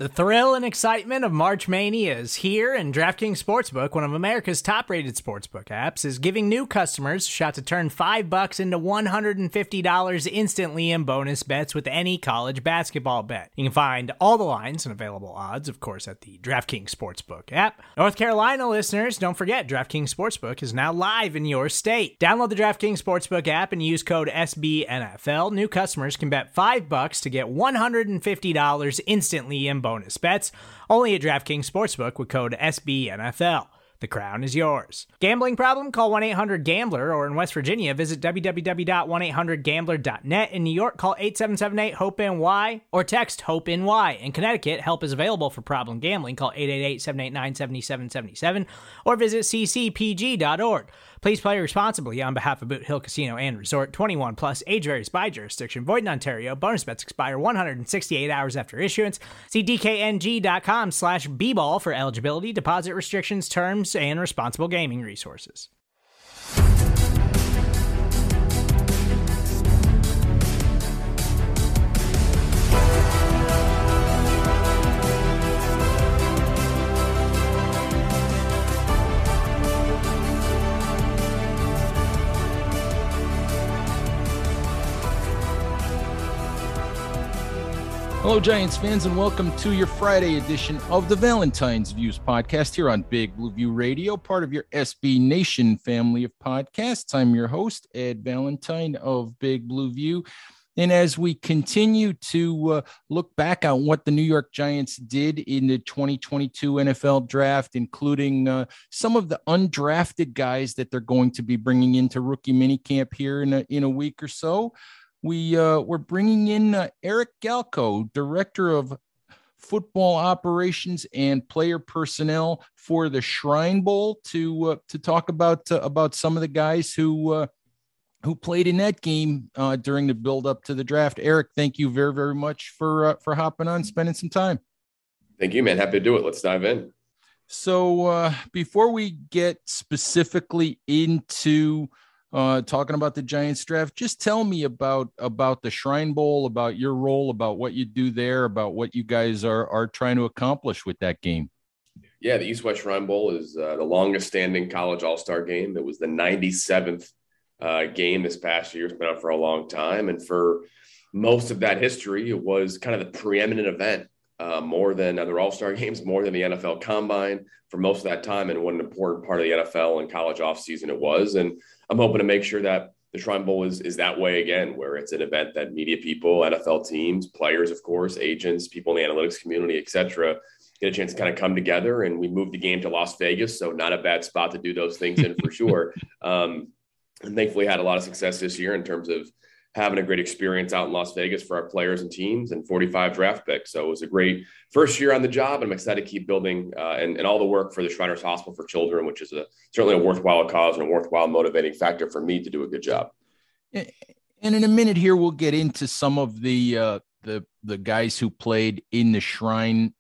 The thrill and excitement of March Mania is here, and DraftKings Sportsbook, one of America's top-rated sportsbook apps, is giving new customers a shot to turn $5 into $150 instantly in bonus bets with any college basketball bet. You can find all the lines and available odds, of course, at the DraftKings Sportsbook app. North Carolina listeners, don't forget, DraftKings Sportsbook is now live in your state. Download the DraftKings Sportsbook app and use code SBNFL. New customers can bet $5 to get $150 instantly in bonus bets, only at DraftKings Sportsbook with code SBNFL. The crown is yours. Gambling problem? Call 1-800-GAMBLER, or in West Virginia, visit www.1800gambler.net. In New York, call 877-8-HOPE-NY or text HOPE-NY. In Connecticut, help is available for problem gambling. Call 888-789-7777 or visit ccpg.org. Please play responsibly on behalf of Boot Hill Casino and Resort. 21 plus, age varies by jurisdiction. Void in Ontario. Bonus bets expire 168 hours after issuance. See dkng.com/bball for eligibility, deposit restrictions, terms, and responsible gaming resources. Hello, Giants fans, and welcome to your Friday edition of the Valentine's Views podcast here on Big Blue View Radio, part of your SB Nation family of podcasts. I'm your host, Ed Valentine of Big Blue View. And as we continue to look back on what the New York Giants did in the 2022 NFL draft, including some of the undrafted guys that they're going to be bringing into rookie minicamp here in a week or so, we're bringing in Eric Galko, Director of Football Operations and Player Personnel for the Shrine Bowl, to talk about some of the guys who played in that game during the build up to the draft. Eric, thank you very, very much for hopping on, spending some time. Thank you, man. Happy to do it. Let's dive in. So before we get specifically into talking about the Giants draft, just tell me about the Shrine Bowl, about your role, about what you do there, about what you guys are trying to accomplish with that game. Yeah, the East-West Shrine Bowl is the longest standing college all-star game. It was the 97th game this past year. It's been on for a long time. And for most of that history, it was kind of the preeminent event, more than other all-star games, more than the NFL Combine for most of that time. And what an important part of the NFL and college offseason it was. And I'm hoping to make sure that the Shrine Bowl is that way again, where it's an event that media people, NFL teams, players, of course, agents, people in the analytics community, et cetera, get a chance to kind of come together. And we moved the game to Las Vegas, so not a bad spot to do those things in for sure. And thankfully had a lot of success this year in terms of having a great experience out in Las Vegas for our players and teams, and 45 draft picks. So it was a great first year on the job, and I'm excited to keep building and all the work for the Shriners Hospital for Children, which is certainly a worthwhile cause and a worthwhile motivating factor for me to do a good job. And in a minute here, we'll get into some of the guys who played in the Shrine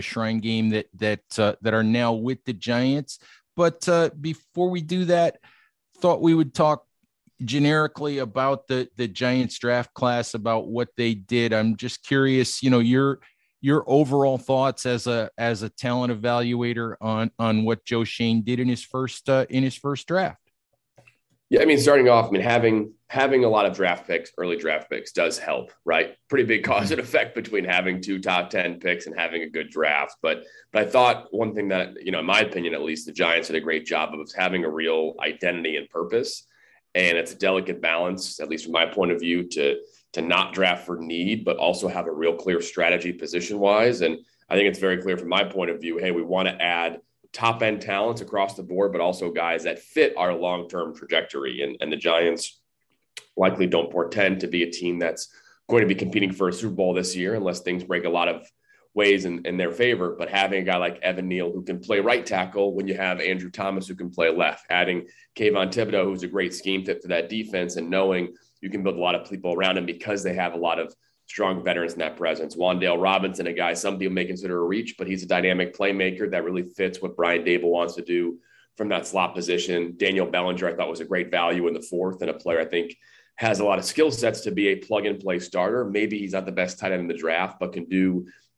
game that are now with the Giants. But before we do that, thought we would talk generically about the Giants draft class, about what they did. I'm just curious, your overall thoughts as a talent evaluator on what Joe Schoen did in his first draft. Yeah, I mean, starting off, having a lot of draft picks, early draft picks, does help, right? Pretty big cause and effect between having 2 top 10 picks and having a good draft. But I thought one thing that, in my opinion, at least, the Giants did a great job of having a real identity and purpose. And it's a delicate balance, at least from my point of view, to not draft for need, but also have a real clear strategy position-wise. And I think it's very clear from my point of view, hey, we want to add top-end talents across the board, but also guys that fit our long-term trajectory. And the Giants likely don't portend to be a team that's going to be competing for a Super Bowl this year unless things break a lot of ways in their favor. But having a guy like Evan Neal who can play right tackle when you have Andrew Thomas who can play left, adding Kayvon Thibodeau, who's a great scheme fit for that defense, and knowing you can build a lot of people around him because they have a lot of strong veterans in that presence. Wan'Dale Robinson, a guy some people may consider a reach, but he's a dynamic playmaker that really fits what Brian Daboll wants to do from that slot position. Daniel Bellinger, I thought, was a great value in the fourth, and a player I think has a lot of skill sets to be a plug-and-play starter. Maybe he's not the best tight end in the draft, but can do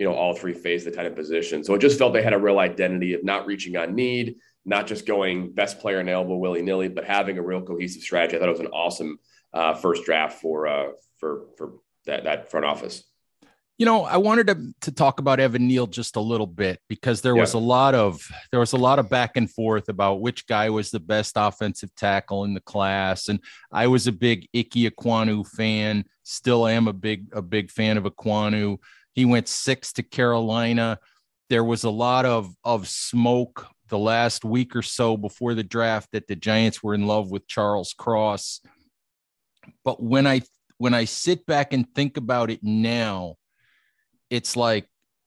all three phase the tight end position. So it just felt they had a real identity of not reaching on need, not just going best player available willy-nilly, but having a real cohesive strategy. I thought it was an awesome first draft for that front office. I wanted to talk about Evan Neal just a little bit, because there was a lot of back and forth about which guy was the best offensive tackle in the class. And I was a big Ike Ekwonu fan, still am a big fan of Ekwonu. He went 6 to Carolina. There was a lot of smoke the last week or so before the draft that the Giants were in love with Charles Cross. But when I sit back and think about it now, it's like,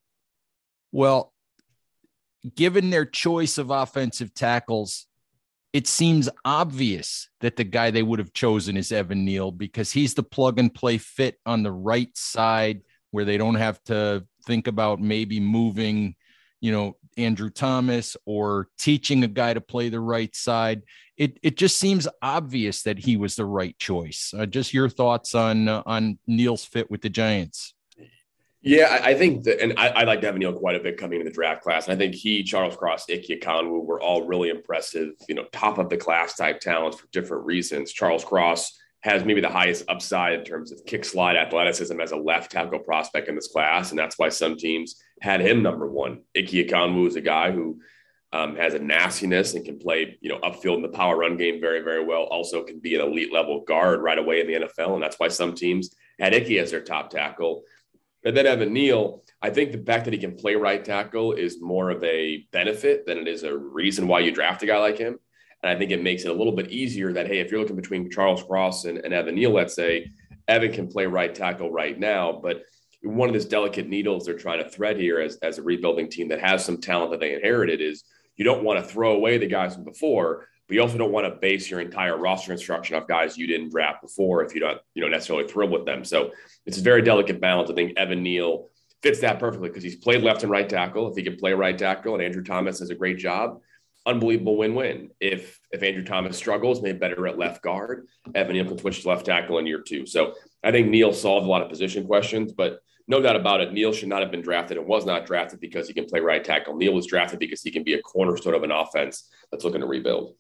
well, given their choice of offensive tackles, it seems obvious that the guy they would have chosen is Evan Neal, because he's the plug and play fit on the right side, where they don't have to think about maybe moving, Andrew Thomas or teaching a guy to play the right side. It just seems obvious that he was the right choice. Just your thoughts on Neal's fit with the Giants. Yeah, I think that, and I liked Evan Neal quite a bit coming into the draft class. I think he, Charles Cross, Ike Ekwonu were all really impressive, top of the class type talents for different reasons. Charles Cross has maybe the highest upside in terms of kick slide athleticism as a left tackle prospect in this class, and that's why some teams had him number one. Ike Ekwonu is a guy who has a nastiness and can play, upfield in the power run game very, very well. Also can be an elite level guard right away in the NFL, and that's why some teams had Ike as their top tackle. And then Evan Neal, I think the fact that he can play right tackle is more of a benefit than it is a reason why you draft a guy like him. And I think it makes it a little bit easier that, hey, if you're looking between Charles Cross and Evan Neal, let's say, Evan can play right tackle right now. But one of these delicate needles they're trying to thread here as a rebuilding team that has some talent that they inherited is you don't want to throw away the guys from before, but you also don't want to base your entire roster construction off guys you didn't draft before if you're not necessarily thrilled with them. So it's a very delicate balance. I think Evan Neal fits that perfectly because he's played left and right tackle. If he can play right tackle and Andrew Thomas does a great job, unbelievable win-win. If Andrew Thomas struggles, maybe better at left guard, Evan Neal can switch to left tackle in year 2. So I think Neal solved a lot of position questions, but no doubt about it, Neal should not have been drafted and was not drafted because he can play right tackle. Neal was drafted because he can be a cornerstone of an offense that's looking to rebuild.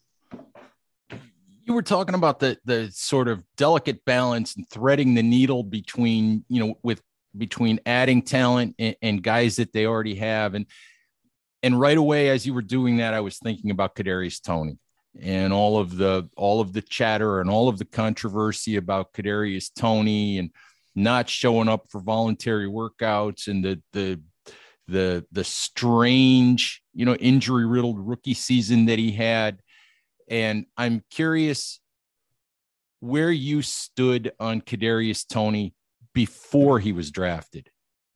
You were talking about the sort of delicate balance and threading the needle between, between adding talent and guys that they already have. And right away, as you were doing that, I was thinking about Kadarius Toney and all of the chatter and all of the controversy about Kadarius Toney and not showing up for voluntary workouts and the strange, injury riddled rookie season that he had. And I'm curious where you stood on Kadarius Toney before he was drafted.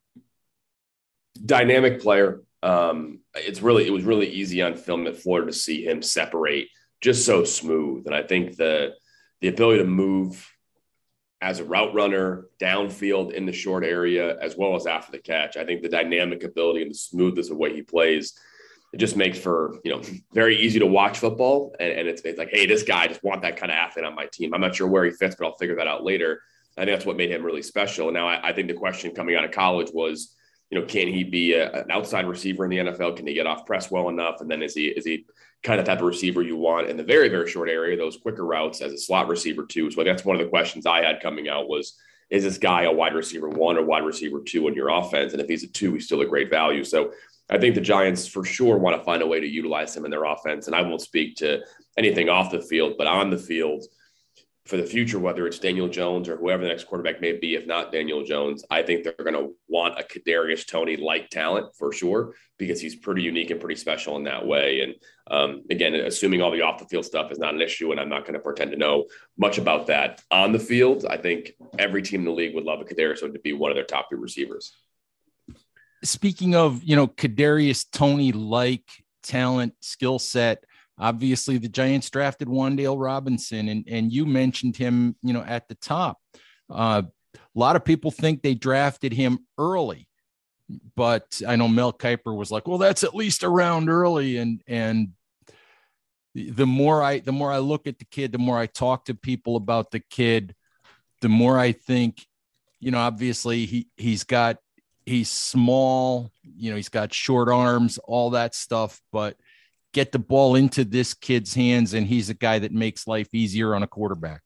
Dynamic player. It was really easy on film at Florida to see him separate just so smooth. And I think the ability to move as a route runner downfield in the short area, as well as after the catch, I think the dynamic ability and the smoothness of the way he plays, it just makes for, very easy to watch football. And it's like, hey, this guy, I just want that kind of athlete on my team. I'm not sure where he fits, but I'll figure that out later. I think that's what made him really special. And now I think the question coming out of college was, can he be an outside receiver in the NFL? Can he get off press well enough? And then is he kind of type of receiver you want in the very, very short area, those quicker routes as a slot receiver too? So that's one of the questions I had coming out was, is this guy a wide receiver 1 or wide receiver 2 in your offense? And if he's a 2, he's still a great value. So I think the Giants for sure want to find a way to utilize him in their offense. And I won't speak to anything off the field, but on the field for the future, whether it's Daniel Jones or whoever the next quarterback may be, if not Daniel Jones, I think they're going to want a Kadarius Toney-like talent for sure, because he's pretty unique and pretty special in that way. And again, assuming all the off the field stuff is not an issue, and I'm not going to pretend to know much about that on the field, I think every team in the league would love a Kadarius to be one of their top 3 receivers. Speaking of, Kadarius Toney-like talent, skill set, obviously the Giants drafted Wan'Dale Robinson, and you mentioned him, at the top. A lot of people think they drafted him early, but I know Mel Kiper was like, well, that's at least a round early. And the more I look at the kid, the more I talk to people about the kid, the more I think, obviously he's got he's small, he's got short arms, all that stuff, but get the ball into this kid's hands, and he's a guy that makes life easier on a quarterback.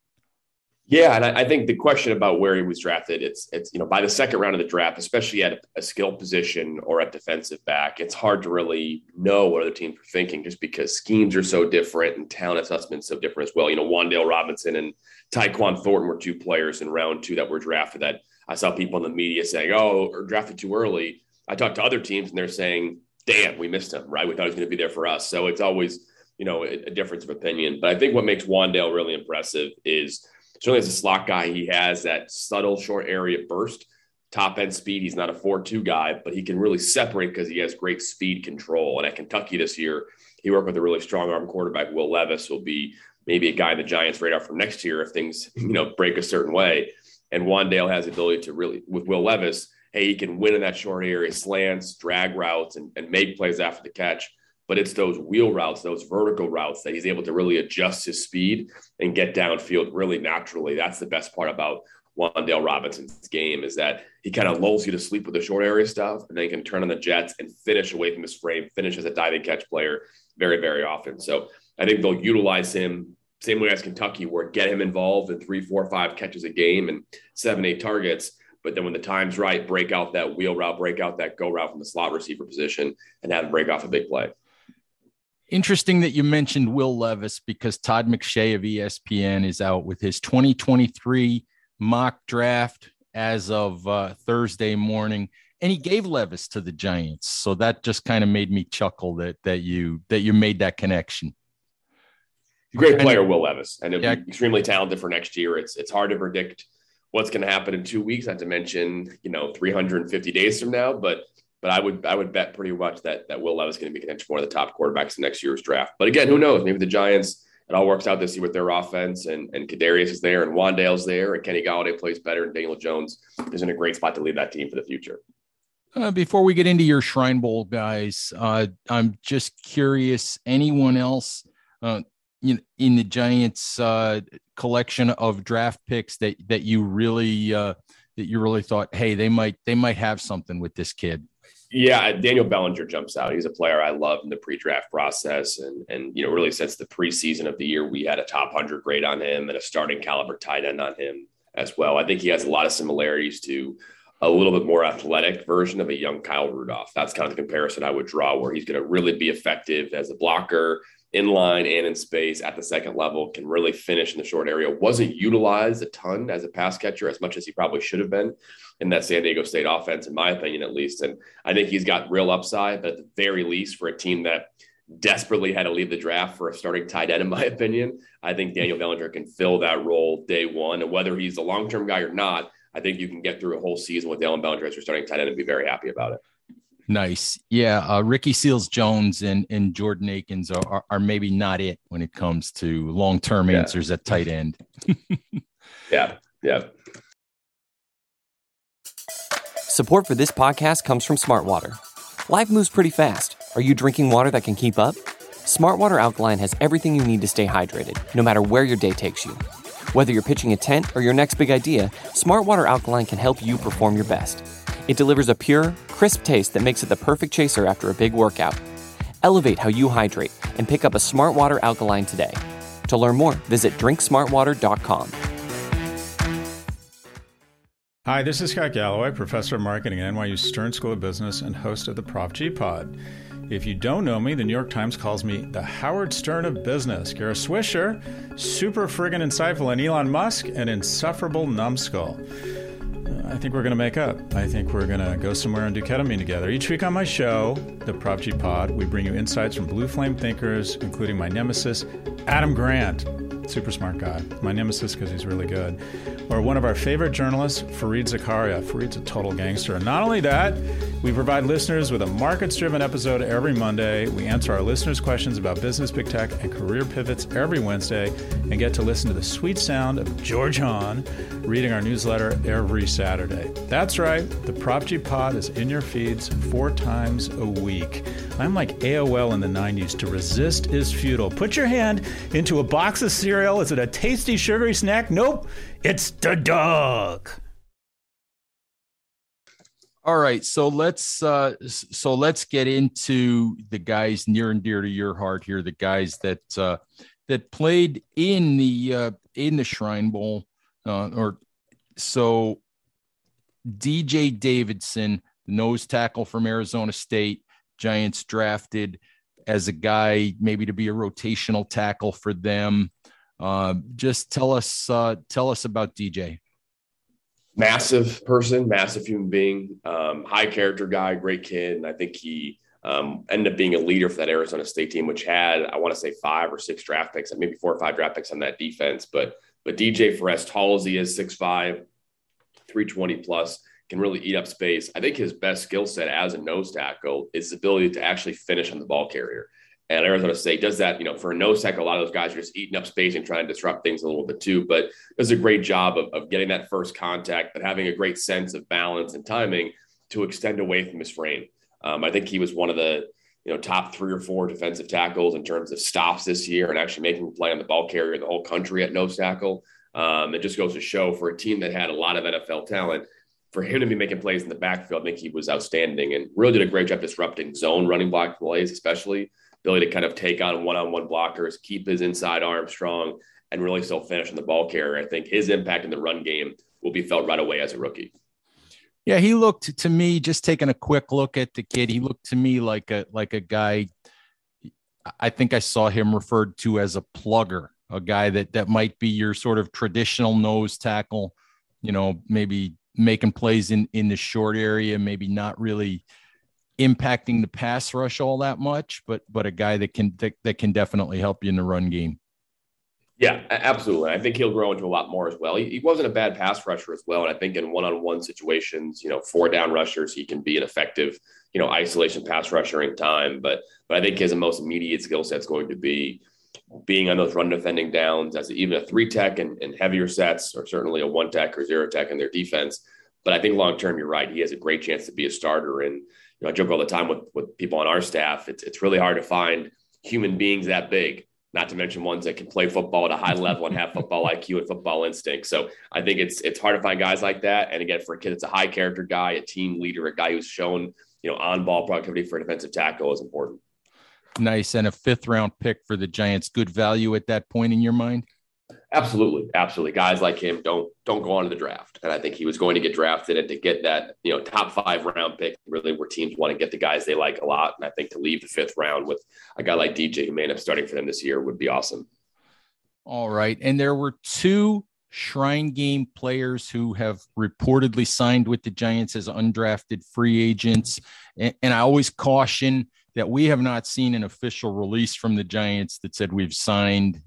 Yeah, and I think the question about where he was drafted, it's by the second round of the draft, especially at a skill position or at defensive back, it's hard to really know what other teams are thinking just because schemes are so different and talent assessments so different as well. Wan'Dale Robinson and Tyquan Thornton were two players in round 2 that were drafted that I saw people in the media saying, or drafted too early. I talked to other teams and they're saying, damn, we missed him, right? We thought he was going to be there for us. So it's always, a difference of opinion. But I think what makes Wan'Dale really impressive is certainly as a slot guy, he has that subtle short area burst, top end speed. He's not a 4.2 guy, but he can really separate because he has great speed control. And at Kentucky this year, he worked with a really strong arm quarterback. Will Levis will be maybe a guy in the Giants radar for next year if things, break a certain way. And Wan'Dale has the ability to really, with Will Levis, he can win in that short area, slants, drag routes, and make plays after the catch. But it's those wheel routes, those vertical routes that he's able to really adjust his speed and get downfield really naturally. That's the best part about Wan'Dale Robinson's game, is that he kind of lulls you to sleep with the short area stuff, and then he can turn on the jets and finish away from his frame, finish as a diving catch player very, very often. So I think they'll utilize him same way as Kentucky, where get him involved in 3, 4, 5 catches a game and 7, 8 targets. But then when the time's right, break out that wheel route, break out that go route from the slot receiver position and have him break off a big play. Interesting that you mentioned Will Levis, because Todd McShay of ESPN is out with his 2023 mock draft as of Thursday morning, and he gave Levis to the Giants. So that just kind of made me chuckle that you made that connection. Great player, Will Levis, and he'll be extremely talented for next year. It's hard to predict what's going to happen in 2 weeks, not to mention 350 days from now, but I would bet pretty much that Will Levis is going to be contention for one of the top quarterbacks in next year's draft. But again, who knows? Maybe the Giants, it all works out this year with their offense, and Kadarius is there, and Wan'Dale's there, and Kenny Golladay plays better, and Daniel Jones is in a great spot to lead that team for the future. Before we get into your Shrine Bowl guys, I'm just curious, anyone else in the Giants collection of draft picks that you really thought, hey, they might have something with this kid? Yeah, Daniel Bellinger jumps out. He's a player I love in the pre-draft process. And really since the preseason of the year, we had a top 100 grade on him and a starting caliber tight end on him as well. I think he has a lot of similarities to a little bit more athletic version of a young Kyle Rudolph. That's kind of the comparison I would draw, where he's going to really be effective as a blocker, in line and in space at the second level, can really finish in the short area. Wasn't utilized a ton as a pass catcher as much as he probably should have been in that San Diego State offense, in my opinion, at least. And I think he's got real upside, but at the very least, for a team that desperately had to leave the draft for a starting tight end, in my opinion, I think Daniel Bellinger can fill that role day one. And whether he's a long-term guy or not, I think you can get through a whole season with Daniel Bellinger as your starting tight end and be very happy about it. Nice. Yeah. Ricky Seals-Jones and Jordan Akins are maybe not it when it comes to long-term answers at tight end. Yeah. Support for this podcast comes from Smartwater. Life moves pretty fast. Are you drinking water that can keep up? Smartwater Alkaline has everything you need to stay hydrated, no matter where your day takes you. Whether you're pitching a tent or your next big idea, Smartwater Alkaline can help you perform your best. It delivers a pure, crisp taste that makes it the perfect chaser after a big workout. Elevate how you hydrate and pick up a Smartwater Alkaline today. To learn more, visit drinksmartwater.com. Hi, this is Scott Galloway, professor of marketing at NYU Stern School of Business and host of the Prop G Pod. If you don't know me, the New York Times calls me the Howard Stern of business. You're a swisher, super friggin' insightful, and Elon Musk, an insufferable numbskull. I think we're going to make up. I think we're going to go somewhere and do ketamine together. Each week on my show, the Prop G Pod, we bring you insights from blue flame thinkers, including my nemesis, Adam Grant. Super smart guy. My nemesis because he's really good. Or one of our favorite journalists, Fareed Zakaria. Fareed's a total gangster. And not only that, we provide listeners with a markets-driven episode every Monday. We answer our listeners' questions about business, big tech, and career pivots every Wednesday, and get to listen to the sweet sound of George Hahn reading our newsletter every Saturday. That's right. The Prop G Pod is in your feeds 4 times a week. I'm like AOL in the 90s. To resist is futile. Put your hand into a box of cereal. Is it a tasty, sugary snack? Nope. It's the dog. All right, so let's get into the guys near and dear to your heart here. The guys that played in the Shrine Bowl, so DJ Davidson, nose tackle from Arizona State, Giants drafted as a guy maybe to be a rotational tackle for them. Just tell us about DJ. Massive person, massive human being, high character guy, great kid. And I think he ended up being a leader for that Arizona State team, which had, I want to say 5 or 6 draft picks, maybe 4 or 5 draft picks on that defense. But DJ, for as tall as he is, 6'5", 320 plus, can really eat up space. I think his best skill set as a nose tackle is his ability to actually finish on the ball carrier. And Arizona State does that, for a nose tackle. A lot of those guys are just eating up space and trying to disrupt things a little bit too, but does a great job of getting that first contact, but having a great sense of balance and timing to extend away from his frame. I think he was one of the top 3 or 4 defensive tackles in terms of stops this year and actually making a play on the ball carrier in the whole country at nose tackle. It just goes to show for a team that had a lot of NFL talent, for him to be making plays in the backfield, I think he was outstanding and really did a great job disrupting zone running block plays, especially ability to kind of take on one-on-one blockers, keep his inside arm strong, and really still finish on the ball carrier. I think his impact in the run game will be felt right away as a rookie. Yeah, he looked to me, just taking a quick look at the kid, he looked to me like a guy. I think I saw him referred to as a plugger, a guy that might be your sort of traditional nose tackle, maybe making plays in the short area, maybe not really impacting the pass rush all that much, but a guy that can definitely help you in the run game. Yeah, absolutely. I think he'll grow into a lot more as well. He wasn't a bad pass rusher as well. And I think in one-on-one situations, 4 down rushers, he can be an effective, isolation pass rusher in time. But I think his most immediate skill set is going to be being on those run defending downs as even a 3 tech and heavier sets, or certainly a 1 tech or 0 tech in their defense. But I think long-term, you're right. He has a great chance to be a starter. And I joke all the time with people on our staff. It's really hard to find human beings that big, not to mention ones that can play football at a high level and have football IQ and football instinct. So I think it's hard to find guys like that. And again, for a kid, it's a high character guy, a team leader, a guy who's shown, on-ball productivity for a defensive tackle is important. Nice. And a 5th round pick for the Giants. Good value at that point in your mind? Absolutely. Absolutely. Guys like him don't go on to the draft. And I think he was going to get drafted, and to get that, top 5 round pick, really where teams want to get the guys they like a lot. And I think to leave the 5th round with a guy like DJ, who may end up starting for them this year, would be awesome. All right. And there were 2 Shrine Game players who have reportedly signed with the Giants as undrafted free agents. And I always caution that we have not seen an official release from the Giants that said we've signed,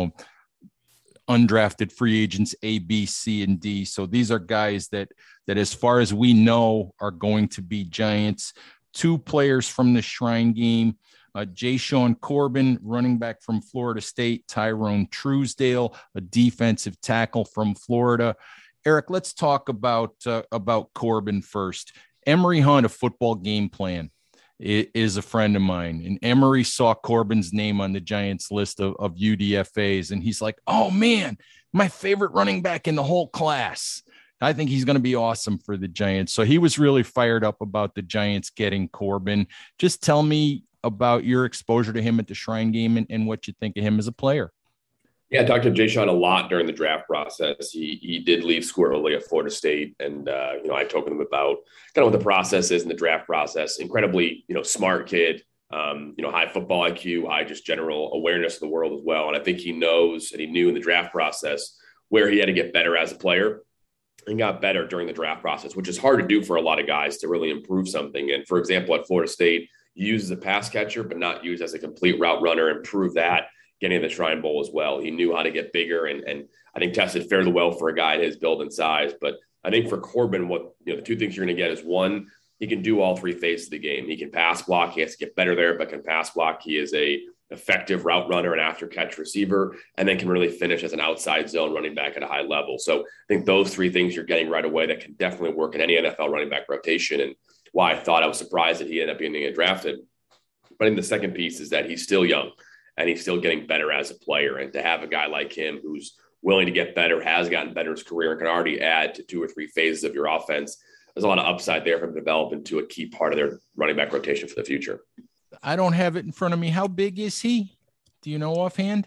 undrafted free agents A, B, C, and D. So these are guys that as far as we know are going to be Giants. 2 players from the Shrine Game, Jashaun Corbin, running back from Florida State, Tyrone Truesdale, a defensive tackle from Florida. Eric, let's talk about Corbin first. Emory Hunt, a football game plan, is a friend of mine, and Emory saw Corbin's name on the Giants list of UDFAs, and he's like, oh man, my favorite running back in the whole class. I think he's going to be awesome for the Giants. So he was really fired up about the Giants getting Corbin. Just tell me about your exposure to him at the Shrine Game and what you think of him as a player. Yeah, I talked to Jashaun a lot during the draft process. He did leave school early at Florida State, and I talked with him about kind of what the process is in the draft process. Incredibly, smart kid, high football IQ, high just general awareness of the world as well. And I think he knows, and he knew in the draft process where he had to get better as a player, and got better during the draft process, which is hard to do for a lot of guys to really improve something. And for example, at Florida State, used as a pass catcher, but not used as a complete route runner, and proved that getting in the Shrine Bowl as well. He knew how to get bigger, and I think tested fairly well for a guy his build and size. But I think for Corbin, the 2 things you're going to get is, 1, he can do all 3 phases of the game. He can pass block. He has to get better there, but can pass block. He is a effective route runner and after catch receiver, and then can really finish as an outside zone running back at a high level. So I think those 3 things you're getting right away that can definitely work in any NFL running back rotation, and why I thought I was surprised that he ended up being drafted. But I think the second piece is that he's still young, and he's still getting better as a player. And to have a guy like him who's willing to get better, has gotten better in his career, and can already add to 2 or 3 phases of your offense, there's a lot of upside there for him to develop into a key part of their running back rotation for the future. I don't have it in front of me. How big is he? Do you know offhand?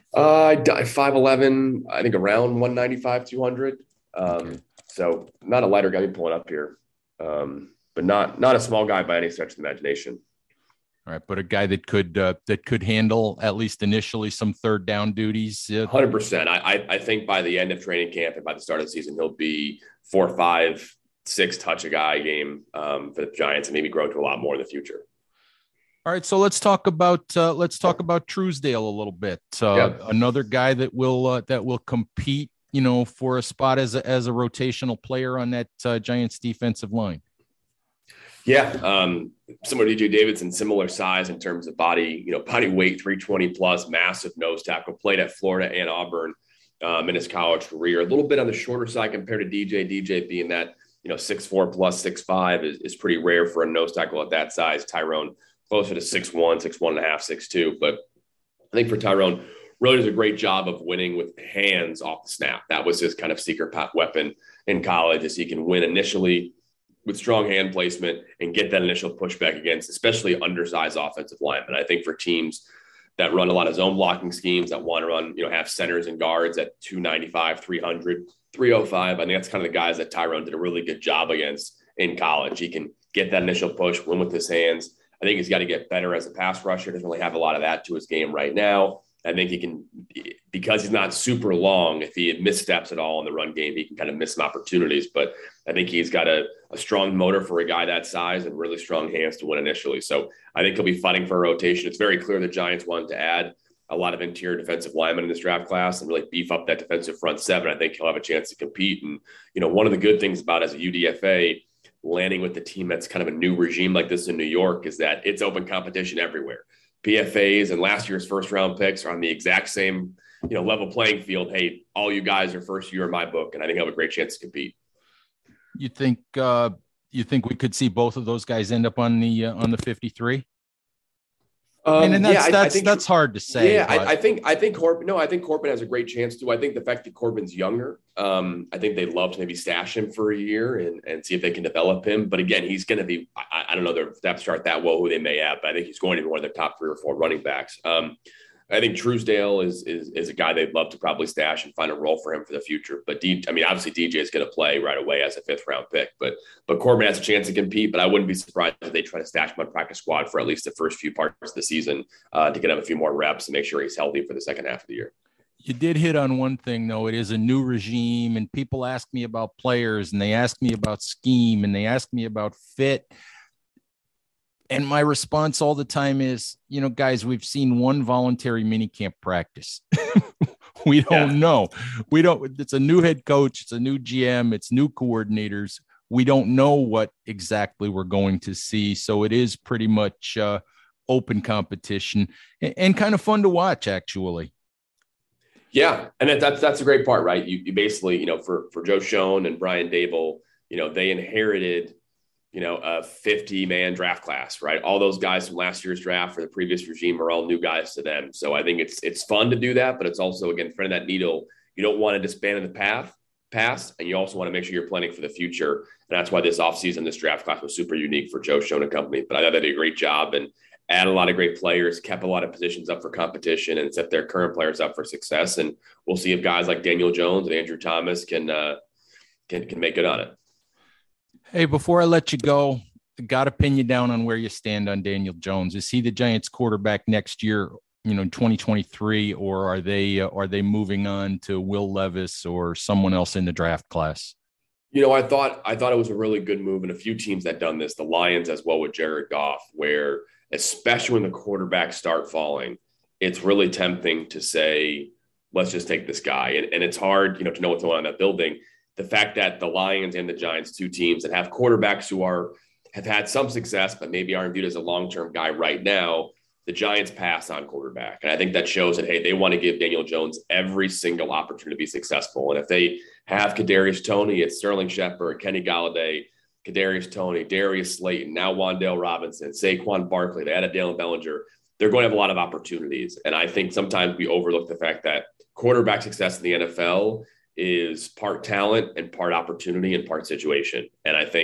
5'11", I think around 195, 200. Okay. So not a lighter guy. I'm pulling up here, but not a small guy by any stretch of the imagination. All right, but a guy that could handle at least initially some third down duties. 100%. I think by the end of training camp and by the start of the season, he'll be 4, 5, 6 touch a guy game for the Giants, and maybe grow to a lot more in the future. All right, so let's talk about Truesdale a little bit. Another guy that will compete, for a spot as a rotational player on that Giants defensive line. Yeah, similar to DJ Davidson, similar size in terms of body weight, 320 plus, massive nose tackle. Played at Florida and Auburn in his college career. A little bit on the shorter side compared to DJ. DJ being that 6'4 plus 6'5 is pretty rare for a nose tackle at that size. Tyrone closer to 6'1, 6'1.5, 6'2. But I think for Tyrone, really does a great job of winning with hands off the snap. That was his kind of secret weapon in college, is he can win initially with strong hand placement and get that initial pushback against especially undersized offensive linemen. I think for teams that run a lot of zone blocking schemes, that want to run, have centers and guards at 295, 300, 305, I think that's kind of the guys that Tyrone did a really good job against in college. He can get that initial push, win with his hands. I think he's got to get better as a pass rusher. Doesn't really have a lot of that to his game right now. I think he can, because he's not super long, if he missteps at all in the run game, he can kind of miss some opportunities. But I think he's got a strong motor for a guy that size and really strong hands to win initially. So I think he'll be fighting for a rotation. It's very clear the Giants wanted to add a lot of interior defensive linemen in this draft class and really beef up that defensive front seven. I think he'll have a chance to compete. And, one of the good things about as a UDFA, landing with the team that's kind of a new regime like this in New York, is that it's open competition everywhere. PFAs and last year's first round picks are on the exact same, level playing field. Hey, all you guys are first year in my book, and I think I have a great chance to compete. You think we could see both of those guys end up on the 53? That's hard to say. Yeah, I think Corbin. No, I think Corbin has a great chance to. I think the fact that Corbin's younger, I think they'd love to maybe stash him for a year and see if they can develop him. But again, he's going to be. I don't know their depth chart that well, who they may have, but I think he's going to be one of their top 3 or 4 running backs. I think Truesdale is a guy they'd love to probably stash and find a role for him for the future. But obviously DJ is going to play right away as a 5th round pick. But Corbin has a chance to compete. But I wouldn't be surprised if they try to stash him on practice squad for at least the first few parts of the season to get him a few more reps and make sure he's healthy for the second half of the year. You did hit on one thing, though. It is a new regime, and people ask me about players, and they ask me about scheme, and they ask me about fit. And my response all the time is, guys, we've seen one voluntary minicamp practice. We don't know. It's a new head coach. It's a new GM. It's new coordinators. We don't know what exactly we're going to see. So it is pretty much open competition and kind of fun to watch, actually. Yeah. And that's a great part, right? You basically, for Joe Schoen and Brian Dable, they inherited a 50-man draft class, right? All those guys from last year's draft for the previous regime are all new guys to them. So I think it's fun to do that, but it's also, again, threading that needle. You don't want to disband in the past, and you also want to make sure you're planning for the future. And that's why this offseason, this draft class was super unique for Joe Schoen and company. But I thought they did a great job and add a lot of great players, kept a lot of positions up for competition, and set their current players up for success. And we'll see if guys like Daniel Jones and Andrew Thomas can make good on it. Hey, before I let you go, got to pin you down on where you stand on Daniel Jones. Is he the Giants quarterback next year, in 2023, or are they moving on to Will Levis or someone else in the draft class? I thought it was a really good move, and a few teams that done this, the Lions as well with Jared Goff, where especially when the quarterbacks start falling, it's really tempting to say, let's just take this guy. And it's hard, to know what's going on in that building. The fact that the Lions and the Giants, 2 teams that have quarterbacks who have had some success, but maybe aren't viewed as a long-term guy right now, the Giants pass on quarterback. And I think that shows that, hey, they want to give Daniel Jones every single opportunity to be successful. And if they have Kadarius Toney, it's Sterling Shepard, Kenny Golladay, Kadarius Toney, Darius Slayton, now Wan'Dale Robinson, Saquon Barkley, they added Dalen Bellinger. They're going to have a lot of opportunities. And I think sometimes we overlook the fact that quarterback success in the NFL is part talent and part opportunity and part situation. And I think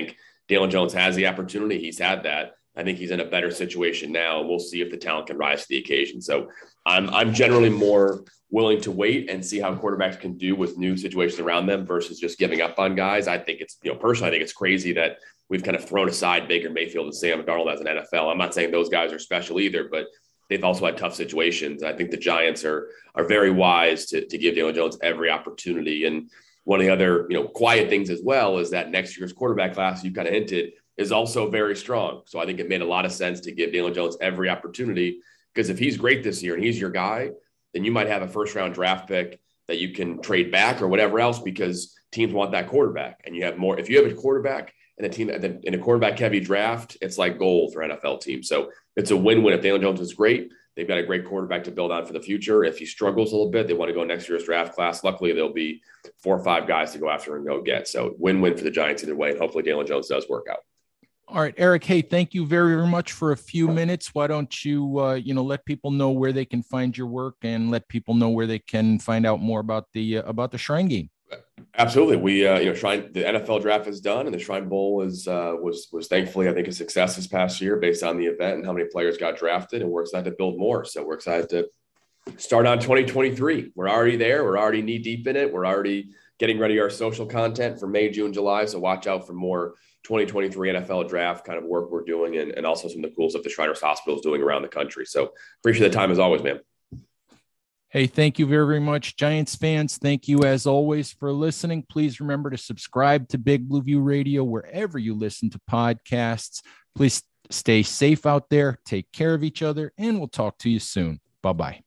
Dalen Jones has the opportunity. He's had that. I think he's in a better situation now. We'll see if the talent can rise to the occasion. So I'm generally more willing to wait and see how quarterbacks can do with new situations around them versus just giving up on guys. I think it's, personally, I think it's crazy that we've kind of thrown aside Baker Mayfield and Sam Darnold as an NFL. I'm not saying those guys are special either, but they've also had tough situations. I think the Giants are very wise to give Dalen Jones every opportunity. And one of the other, quiet things as well is that next year's quarterback class, you kind of hinted, is also very strong. So I think it made a lot of sense to give Dalen Jones every opportunity, because if he's great this year and he's your guy, then you might have a first-round draft pick that you can trade back or whatever else, because teams want that quarterback. And you have more. If you have a quarterback and a team in a quarterback-heavy draft, it's like gold for NFL teams. So it's a win-win. If Dalen Jones is great, they've got a great quarterback to build on for the future. If he struggles a little bit, they want to go next year's draft class. Luckily, there'll be 4 or 5 guys to go after and go get. So win-win for the Giants either way. And hopefully Dalen Jones does work out. All right, Eric. Hey, thank you very, very much for a few minutes. Why don't you, let people know where they can find your work and let people know where they can find out more about the Shrine Game. Absolutely. We, Shrine, the NFL draft is done, and the Shrine Bowl was thankfully, I think, a success this past year based on the event and how many players got drafted. And we're excited to build more. So we're excited to start on 2023. We're already there. We're already knee deep in it. We're already getting ready our social content for May, June, July. So watch out for more 2023 NFL draft kind of work we're doing, and also some of the cool stuff the Shriners Hospital is doing around the country. So appreciate the time as always, man. Hey, thank you very, very much. Giants fans, thank you as always for listening. Please remember to subscribe to Big Blue View Radio wherever you listen to podcasts. Please stay safe out there. Take care of each other, and we'll talk to you soon. Bye-bye.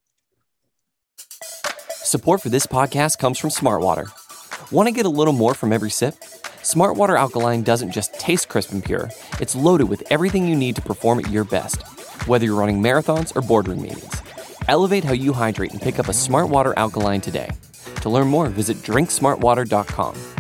Support for this podcast comes from Smartwater. Want to get a little more from every sip? Smartwater Alkaline doesn't just taste crisp and pure. It's loaded with everything you need to perform at your best, whether you're running marathons or boardroom meetings. Elevate how you hydrate and pick up a Smartwater Alkaline today. To learn more, visit drinksmartwater.com.